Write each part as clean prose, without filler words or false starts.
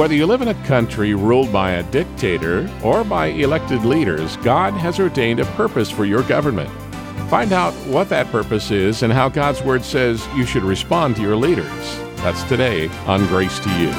Whether you live in a country ruled by a dictator or by elected leaders, God has ordained a purpose for your government. Find out what that purpose is and how God's Word says you should respond to your leaders. That's today on Grace to You.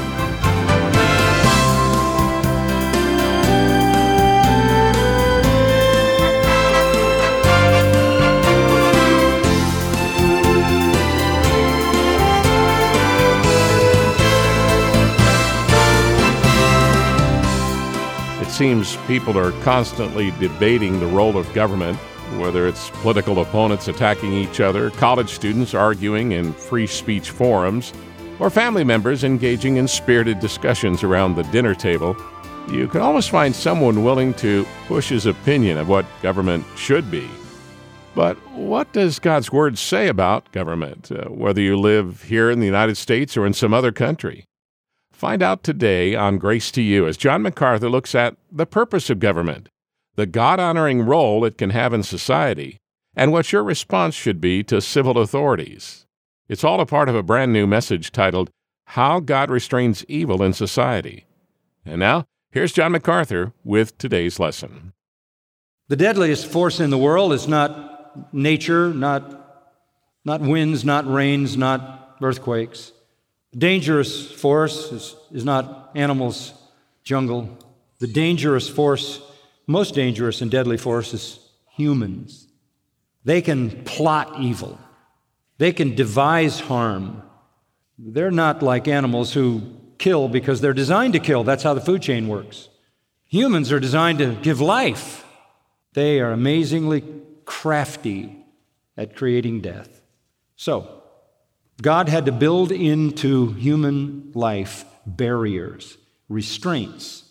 It seems people are constantly debating the role of government, whether it's political opponents attacking each other, college students arguing in free speech forums, or family members engaging in spirited discussions around the dinner table. You can always find someone willing to push his opinion of what government should be. But what does God's Word say about government, whether you live here in the United States or in some other country? Find out today on Grace to You as John MacArthur looks at the purpose of government, the God-honoring role it can have in society, and what your response should be to civil authorities. It's all a part of a brand new message titled, How God Restrains Evil in Society. And now, here's John MacArthur with today's lesson. The deadliest force in the world is not nature, not winds, not rains, not earthquakes. The dangerous force is not animals, jungle. The dangerous force, most dangerous and deadly force, is humans. They can plot evil. They can devise harm. They're not like animals who kill because they're designed to kill. That's how the food chain works. Humans are designed to give life. They are amazingly crafty at creating death. So, God had to build into human life barriers, restraints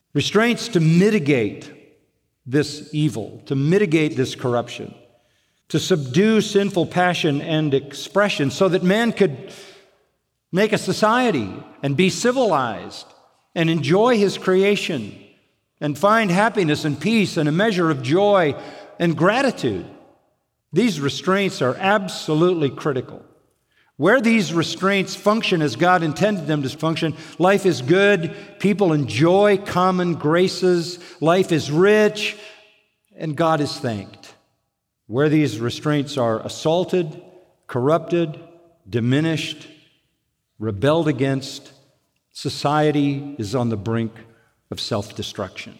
to mitigate this evil, to mitigate this corruption, to subdue sinful passion and expression so that man could make a society and be civilized and enjoy his creation and find happiness and peace and a measure of joy and gratitude. These restraints are absolutely critical. Where these restraints function as God intended them to function, life is good, people enjoy common graces, life is rich, and God is thanked. Where these restraints are assaulted, corrupted, diminished, rebelled against, society is on the brink of self-destruction.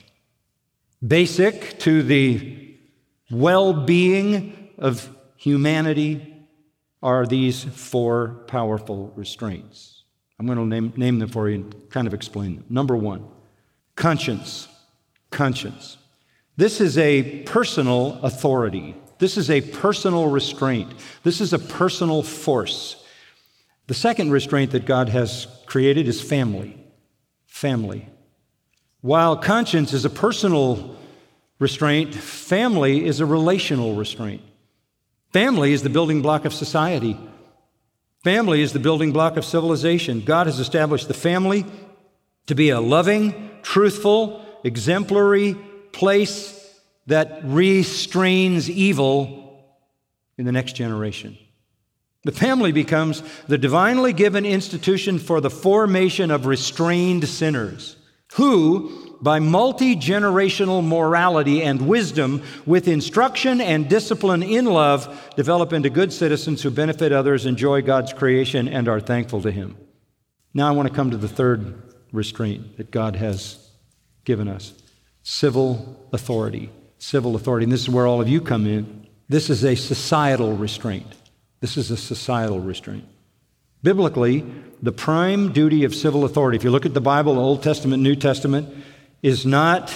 Basic to the well-being of humanity are these four powerful restraints. I'm going to name them for you and kind of explain them. Number one, conscience. Conscience. This is a personal authority. This is a personal restraint. This is a personal force. The second restraint that God has created is family. Family. While conscience is a personal restraint, family is a relational restraint. Family is the building block of society. Family is the building block of civilization. God has established the family to be a loving, truthful, exemplary place that restrains evil in the next generation. The family becomes the divinely given institution for the formation of restrained sinners who, by multi-generational morality and wisdom, with instruction and discipline in love, develop into good citizens who benefit others, enjoy God's creation, and are thankful to Him. Now I want to come to the third restraint that God has given us. Civil authority. Civil authority. And this is where all of you come in. This is a societal restraint. This is a societal restraint. Biblically, the prime duty of civil authority, if you look at the Bible, Old Testament, New Testament, it's not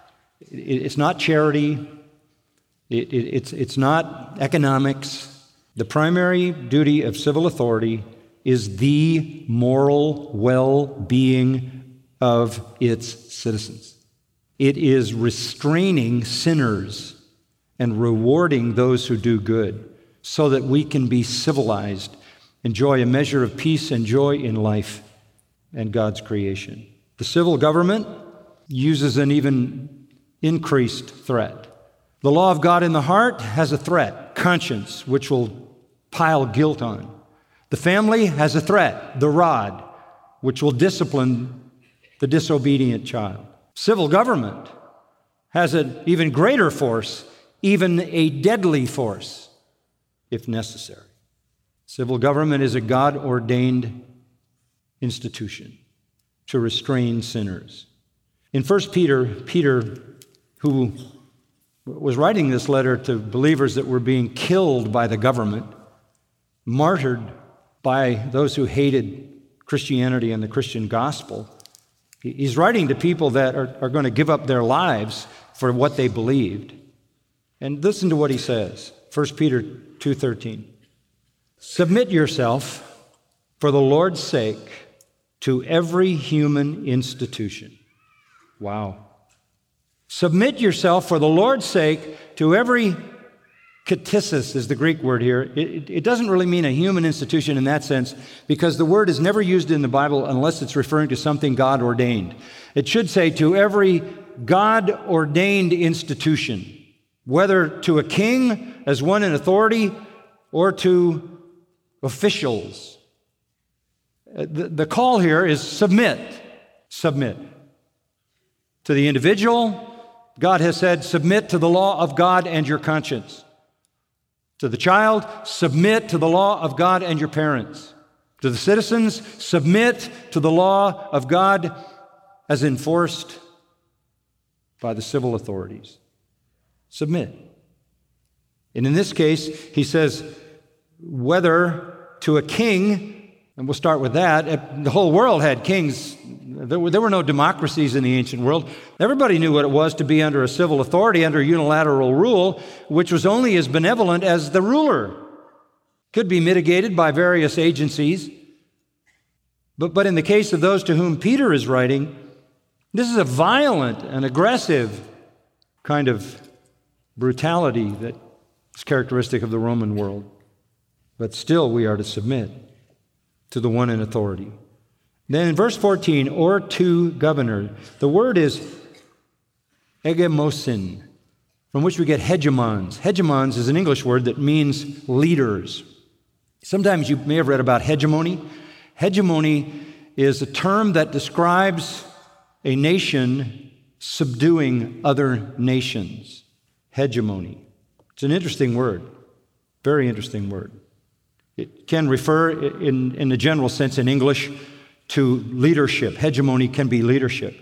charity, it's not economics. The primary duty of civil authority is the moral well-being of its citizens. It is restraining sinners and rewarding those who do good so that we can be civilized, enjoy a measure of peace and joy in life and God's creation. The civil government uses an even increased threat. The law of God in the heart has a threat, conscience, which will pile guilt on. The family has a threat, the rod, which will discipline the disobedient child. Civil government has an even greater force, even a deadly force, if necessary. Civil government is a God-ordained institution to restrain sinners. In 1 Peter, who was writing this letter to believers that were being killed by the government, martyred by those who hated Christianity and the Christian gospel, he's writing to people that are going to give up their lives for what they believed. And listen to what he says, 1 Peter 2:13. Submit yourself for the Lord's sake to every human institution. Wow. Submit yourself for the Lord's sake to every ktisis is the Greek word here. It doesn't really mean a human institution in that sense, because the word is never used in the Bible unless it's referring to something God ordained. It should say to every God ordained institution, whether to a king as one in authority or to officials. The call here is submit. Submit. To the individual, God has said, submit to the law of God and your conscience. To the child, submit to the law of God and your parents. To the citizens, submit to the law of God as enforced by the civil authorities. Submit. And in this case, he says, whether to a king, and we'll start with that. The whole world had kings. There were no democracies in the ancient world. Everybody knew what it was to be under a civil authority, under unilateral rule, which was only as benevolent as the ruler. Could be mitigated by various agencies. But in the case of those to whom Peter is writing, this is a violent and aggressive kind of brutality that is characteristic of the Roman world. But still we are to submit to the one in authority. Then in verse 14, or to governor, the word is hegemosin, from which we get hegemons. Hegemons is an English word that means leaders. Sometimes you may have read about hegemony. Hegemony is a term that describes a nation subduing other nations. Hegemony. It's an interesting word, very interesting word. It can refer in the general sense in English to leadership. Hegemony can be leadership.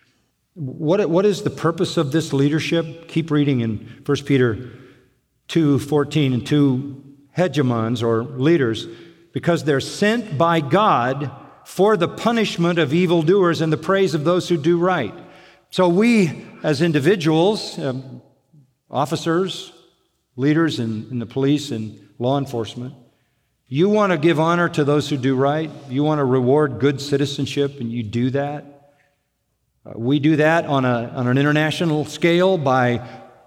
What is the purpose of this leadership? Keep reading in 1 Peter 2:14 and 2 hegemons or leaders, because they're sent by God for the punishment of evildoers and the praise of those who do right. So we as individuals, officers, leaders in the police and law enforcement, you want to give honor to those who do right. You want to reward good citizenship, and you do that. We do that on an international scale by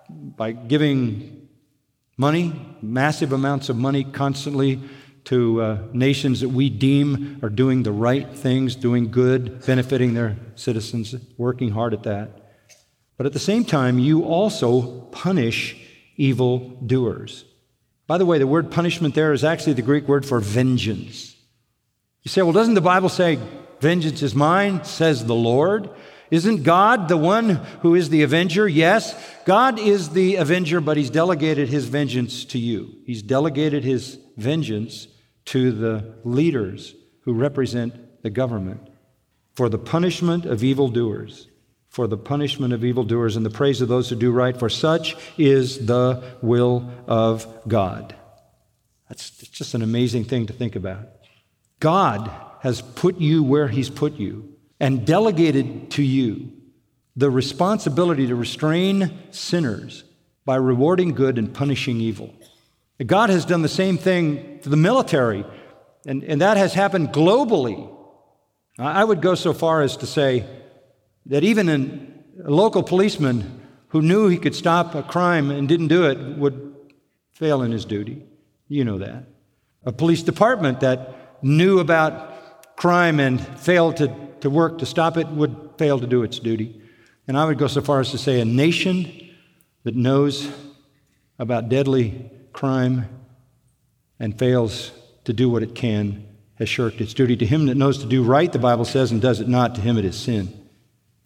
giving money, massive amounts of money constantly to nations that we deem are doing the right things, doing good, benefiting their citizens, working hard at that. But at the same time, you also punish evildoers. By the way, the word punishment there is actually the Greek word for vengeance. You say, well, doesn't the Bible say, vengeance is mine, says the Lord? Isn't God the one who is the avenger? Yes, God is the avenger, but He's delegated His vengeance to you. He's delegated His vengeance to the leaders who represent the government for the punishment of evildoers, for the punishment of evildoers and the praise of those who do right, for such is the will of God. That's just an amazing thing to think about. God has put you where He's put you and delegated to you the responsibility to restrain sinners by rewarding good and punishing evil. God has done the same thing to the military, and that has happened globally. I would go so far as to say that even a local policeman who knew he could stop a crime and didn't do it would fail in his duty. You know that. A police department that knew about crime and failed to work to stop it would fail to do its duty. And I would go so far as to say a nation that knows about deadly crime and fails to do what it can has shirked its duty. To him that knows to do right, the Bible says, and does it not, to him it is sin.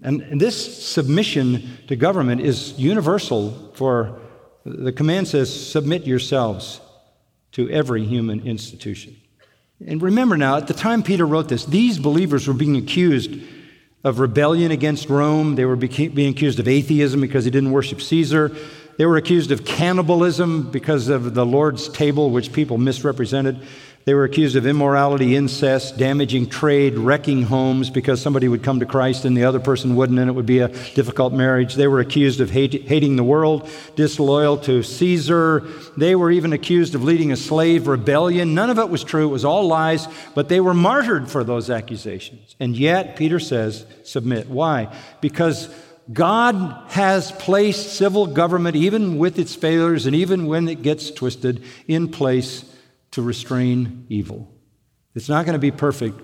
And this submission to government is universal, for the command says, submit yourselves to every human institution. And remember now, at the time Peter wrote this, these believers were being accused of rebellion against Rome. They were being accused of atheism because they didn't worship Caesar. They were accused of cannibalism because of the Lord's table, which people misrepresented. They were accused of immorality, incest, damaging trade, wrecking homes because somebody would come to Christ and the other person wouldn't, and it would be a difficult marriage. They were accused of hating the world, disloyal to Caesar. They were even accused of leading a slave rebellion. None of it was true. It was all lies, but they were martyred for those accusations. And yet, Peter says, submit. Why? Because God has placed civil government, even with its failures and even when it gets twisted, in place to restrain evil. It's not going to be perfect,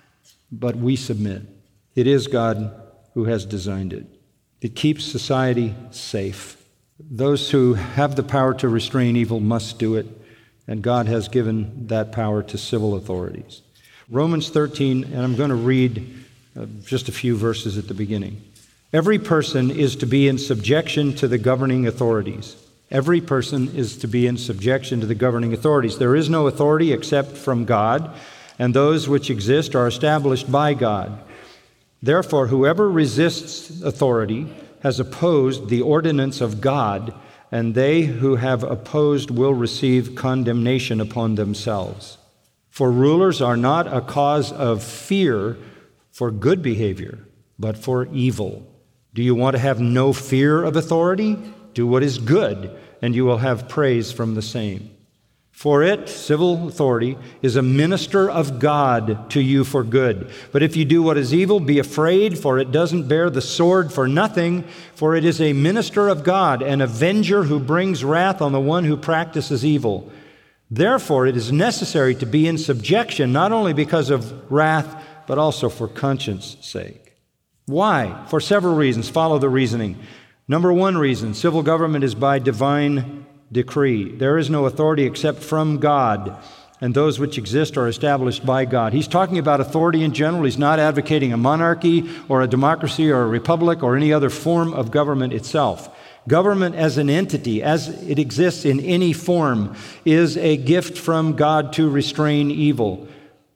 but we submit. It is God who has designed it. It keeps society safe. Those who have the power to restrain evil must do it, and God has given that power to civil authorities. Romans 13, and I'm going to read just a few verses at the beginning. Every person is to be in subjection to the governing authorities. Every person is to be in subjection to the governing authorities. There is no authority except from God, and those which exist are established by God. Therefore, whoever resists authority has opposed the ordinance of God, and they who have opposed will receive condemnation upon themselves. For rulers are not a cause of fear for good behavior, but for evil. Do you want to have no fear of authority? Do what is good, and you will have praise from the same. For it, civil authority, is a minister of God to you for good. But if you do what is evil, be afraid, for it doesn't bear the sword for nothing, for it is a minister of God, an avenger who brings wrath on the one who practices evil. Therefore, it is necessary to be in subjection, not only because of wrath, but also for conscience' sake. Why? For several reasons. Follow the reasoning. Number one reason, civil government is by divine decree. There is no authority except from God, and those which exist are established by God. He's talking about authority in general. He's not advocating a monarchy or a democracy or a republic or any other form of government itself. Government as an entity, as it exists in any form, is a gift from God to restrain evil.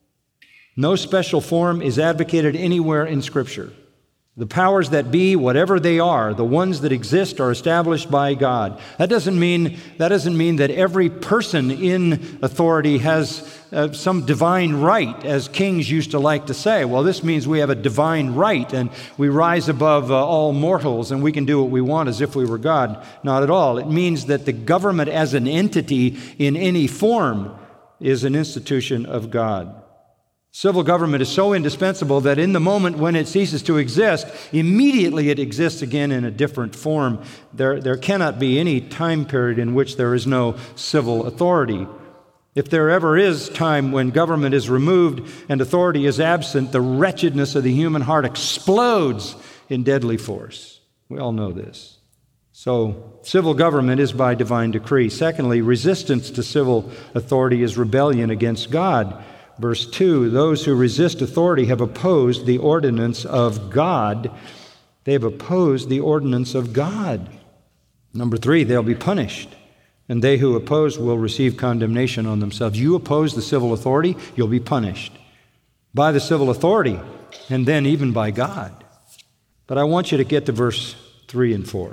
No special form is advocated anywhere in Scripture. The powers that be, whatever they are, the ones that exist are established by God. That doesn't mean that every person in authority has some divine right, as kings used to like to say. Well, this means we have a divine right and we rise above all mortals and we can do what we want as if we were God. Not at all. It means that the government as an entity in any form is an institution of God. Civil government is so indispensable that in the moment when it ceases to exist, immediately it exists again in a different form. There cannot be any time period in which there is no civil authority. If there ever is time when government is removed and authority is absent, the wretchedness of the human heart explodes in deadly force. We all know this. So, civil government is by divine decree. Secondly, resistance to civil authority is rebellion against God. Verse 2, those who resist authority have opposed the ordinance of God. They have opposed the ordinance of God. Number 3, they'll be punished, and they who oppose will receive condemnation on themselves. You oppose the civil authority, you'll be punished by the civil authority, and then even by God. But I want you to get to verse 3 and 4.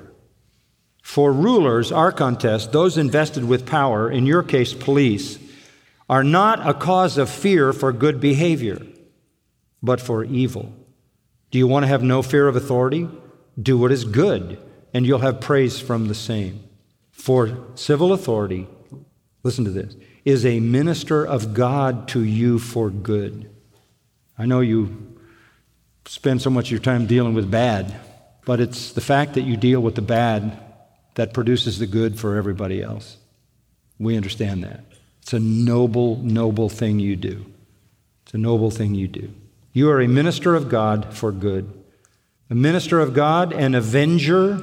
For rulers, archontes, those invested with power, in your case, police, are not a cause of fear for good behavior, but for evil. Do you want to have no fear of authority? Do what is good, and you'll have praise from the same. For civil authority, listen to this, is a minister of God to you for good. I know you spend so much of your time dealing with bad, but it's the fact that you deal with the bad that produces the good for everybody else. We understand that. It's a noble, noble thing you do. It's a noble thing you do. You are a minister of God for good. A minister of God, an avenger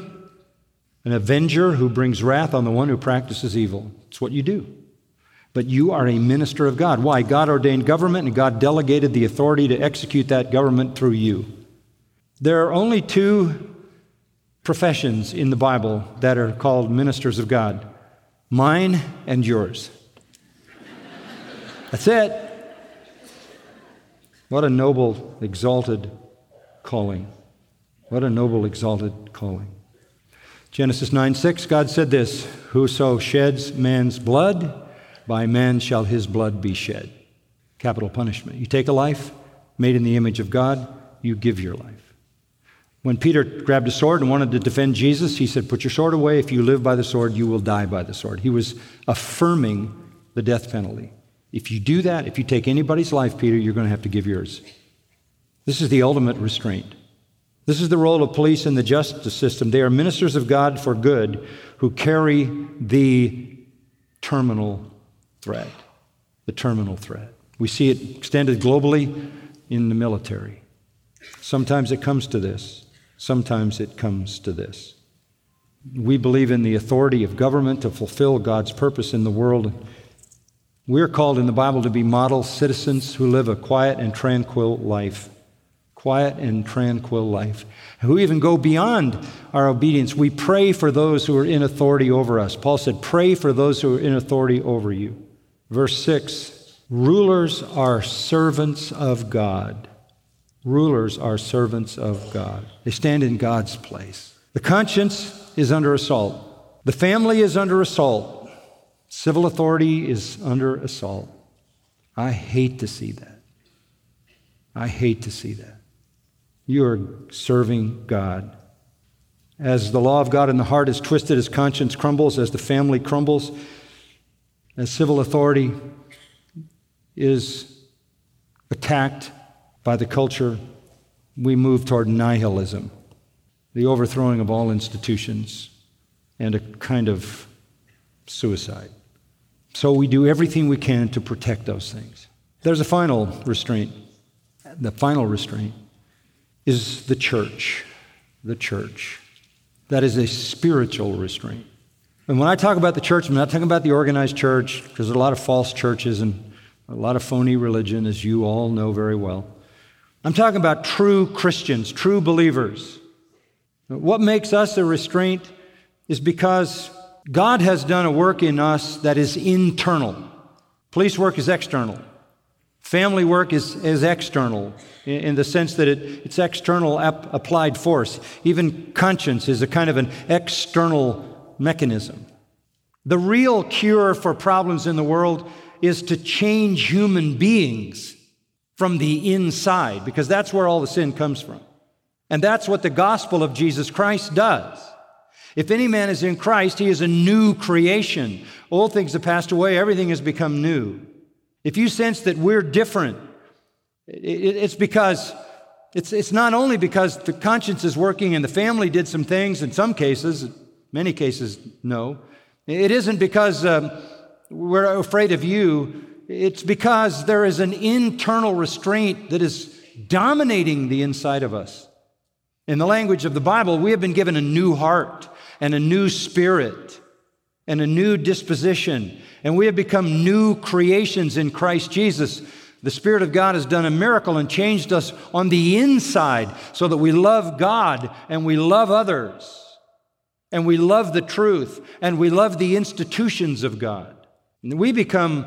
who brings wrath on the one who practices evil. It's what you do. But you are a minister of God. Why? God ordained government, and God delegated the authority to execute that government through you. There are only two professions in the Bible that are called ministers of God: mine and yours. That's it. What a noble, exalted calling. What a noble, exalted calling. Genesis 9:6, God said this: "Whoso sheds man's blood, by man shall his blood be shed." Capital punishment. You take a life made in the image of God, you give your life. When Peter grabbed a sword and wanted to defend Jesus, he said, "Put your sword away. If you live by the sword, you will die by the sword." He was affirming the death penalty. If you do that, if you take anybody's life, Peter, you're going to have to give yours. This is the ultimate restraint. This is the role of police in the justice system. They are ministers of God for good who carry the terminal threat. The terminal threat. We see it extended globally in the military. Sometimes it comes to this. Sometimes it comes to this. We believe in the authority of government to fulfill God's purpose in the world. We're called in the Bible to be model citizens who live a quiet and tranquil life. Quiet and tranquil life. Who even go beyond our obedience. We pray for those who are in authority over us. Paul said, "Pray for those who are in authority over you." Verse 6, rulers are servants of God. Rulers are servants of God. They stand in God's place. The conscience is under assault. The family is under assault. Civil authority is under assault. I hate to see that. I hate to see that. You are serving God. As the law of God in the heart is twisted, as conscience crumbles, as the family crumbles, as civil authority is attacked by the culture, we move toward nihilism, the overthrowing of all institutions, and a kind of suicide. So we do everything we can to protect those things. There's a final restraint. The final restraint is the church. The church. That is a spiritual restraint. And when I talk about the church, I'm not talking about the organized church, because there's a lot of false churches and a lot of phony religion, as you all know very well. I'm talking about true Christians, true believers. What makes us a restraint is because God has done a work in us that is internal. Police work is external. Family work is external in the sense that it's external applied force. Even conscience is a kind of an external mechanism. The real cure for problems in the world is to change human beings from the inside, because that's where all the sin comes from. And that's what the gospel of Jesus Christ does. If any man is in Christ, he is a new creation. Old things have passed away, everything has become new. If you sense that we're different, it's because it's not only because the conscience is working and the family did some things in some cases, many cases, no. It isn't because we're afraid of you. It's because there is an internal restraint that is dominating the inside of us. In the language of the Bible, we have been given a new heart and a new spirit and a new disposition. And we have become new creations in Christ Jesus. The Spirit of God has done a miracle and changed us on the inside so that we love God and we love others and we love the truth and we love the institutions of God. And we become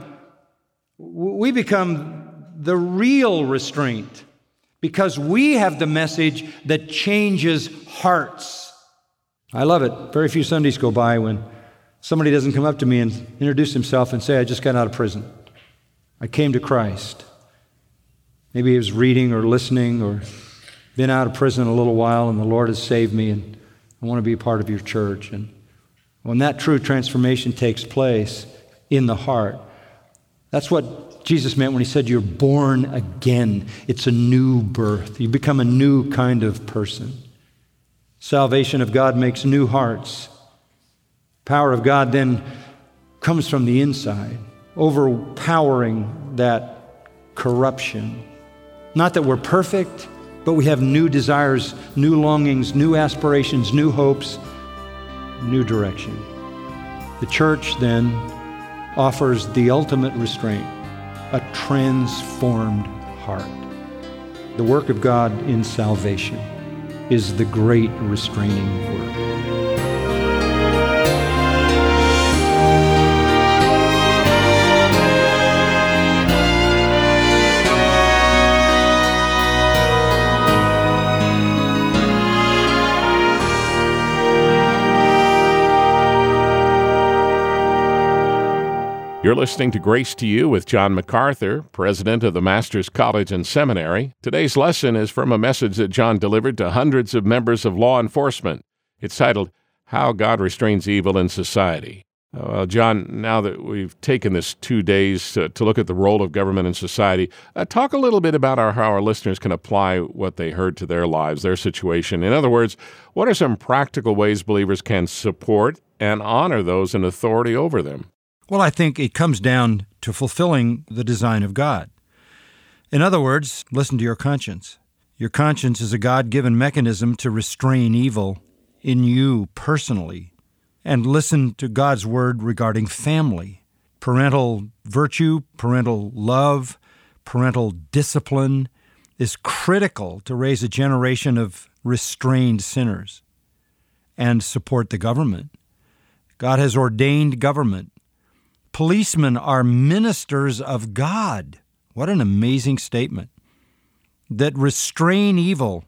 the real restraint because we have the message that changes hearts. I love it. Very few Sundays go by when somebody doesn't come up to me and introduce himself and say, "I just got out of prison. I came to Christ." Maybe he was reading or listening or been out of prison a little while and the Lord has saved me and I want to be a part of your church. And when that true transformation takes place in the heart, that's what Jesus meant when he said you're born again. It's a new birth. You become a new kind of person. Salvation of God makes new hearts. Power of God then comes from the inside, overpowering that corruption. Not that we're perfect, but we have new desires, new longings, new aspirations, new hopes, new direction. The church then offers the ultimate restraint, a transformed heart. The work of God in salvation. is the great restraining work. You're listening to Grace to You with John MacArthur, president of the Master's College and Seminary. Today's lesson is from a message that John delivered to hundreds of members of law enforcement. It's titled, How God Restrains Evil in Society. John, now that we've taken this 2 days to look at the role of government in society, talk a little bit about how our listeners can apply what they heard to their lives, their situation. In other words, what are some practical ways believers can support and honor those in authority over them? Well, I think it comes down to fulfilling the design of God. In other words, listen to your conscience. Your conscience is a God-given mechanism to restrain evil in you personally. And listen to God's word regarding family, parental virtue, parental love, parental discipline is critical to raise a generation of restrained sinners and support the government. God has ordained government. Policemen are ministers of God. What an amazing statement. That restrain evil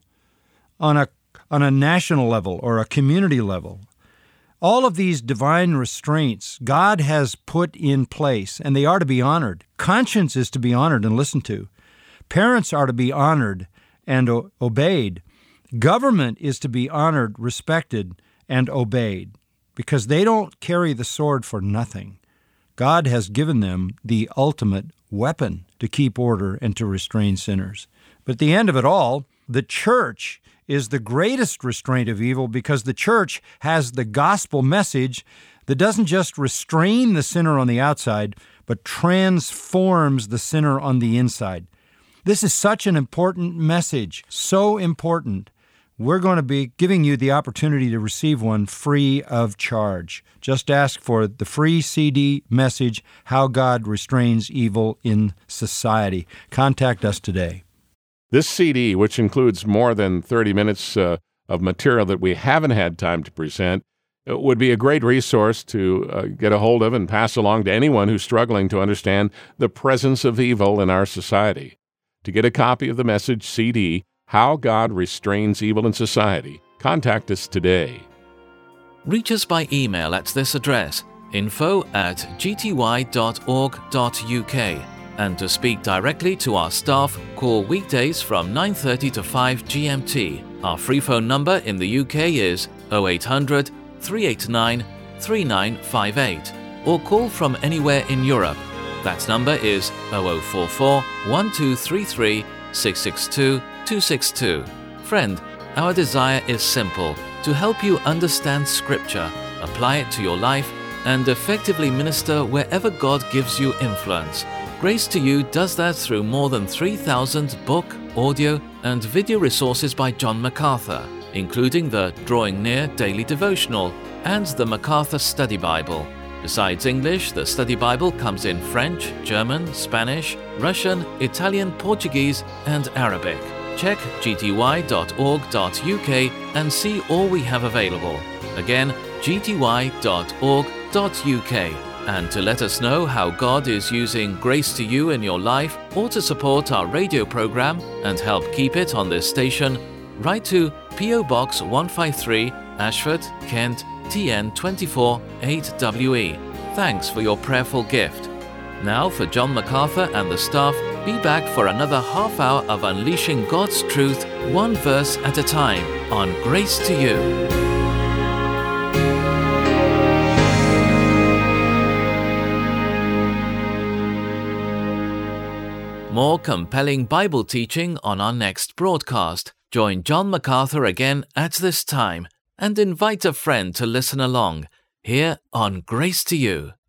on a national level or a community level. All of these divine restraints God has put in place, and they are to be honored. Conscience is to be honored and listened to. Parents are to be honored and obeyed. Government is to be honored, respected, and obeyed, because they don't carry the sword for nothing. God has given them the ultimate weapon to keep order and to restrain sinners. But at the end of it all, the church is the greatest restraint of evil, because the church has the gospel message that doesn't just restrain the sinner on the outside, but transforms the sinner on the inside. This is such an important message, so important. We're going to be giving you the opportunity to receive one free of charge. Just ask for the free CD message, How God Restrains Evil in Society. Contact us today. This CD, which includes more than 30 minutes of material that we haven't had time to present, would be a great resource to get a hold of and pass along to anyone who's struggling to understand the presence of evil in our society. To get a copy of the message CD, How God Restrains Evil in Society, contact us today. Reach us by email at this address, info@gty.org.uk, and to speak directly to our staff, call weekdays from 9:30 to 5 GMT. Our free phone number in the UK is 0800 389 3958, or call from anywhere in Europe. That number is 0044 1233 662 262. Friend, our desire is simple: to help you understand Scripture, apply it to your life, and effectively minister wherever God gives you influence. Grace to You does that through more than 3,000 book, audio, and video resources by John MacArthur, including the Drawing Near Daily Devotional and the MacArthur Study Bible. Besides English, the Study Bible comes in French, German, Spanish, Russian, Italian, Portuguese, and Arabic. Check gty.org.uk and see all we have available. Again, gty.org.uk. And to let us know how God is using Grace to You in your life, or to support our radio program and help keep it on this station, write to P.O. Box 153, Ashford, Kent, TN 24 8WE. Thanks for your prayerful gift. Now, for John MacArthur and the staff, be back for another half hour of unleashing God's truth, one verse at a time, on Grace to You. More compelling Bible teaching on our next broadcast. Join John MacArthur again at this time, and invite a friend to listen along, here on Grace to You.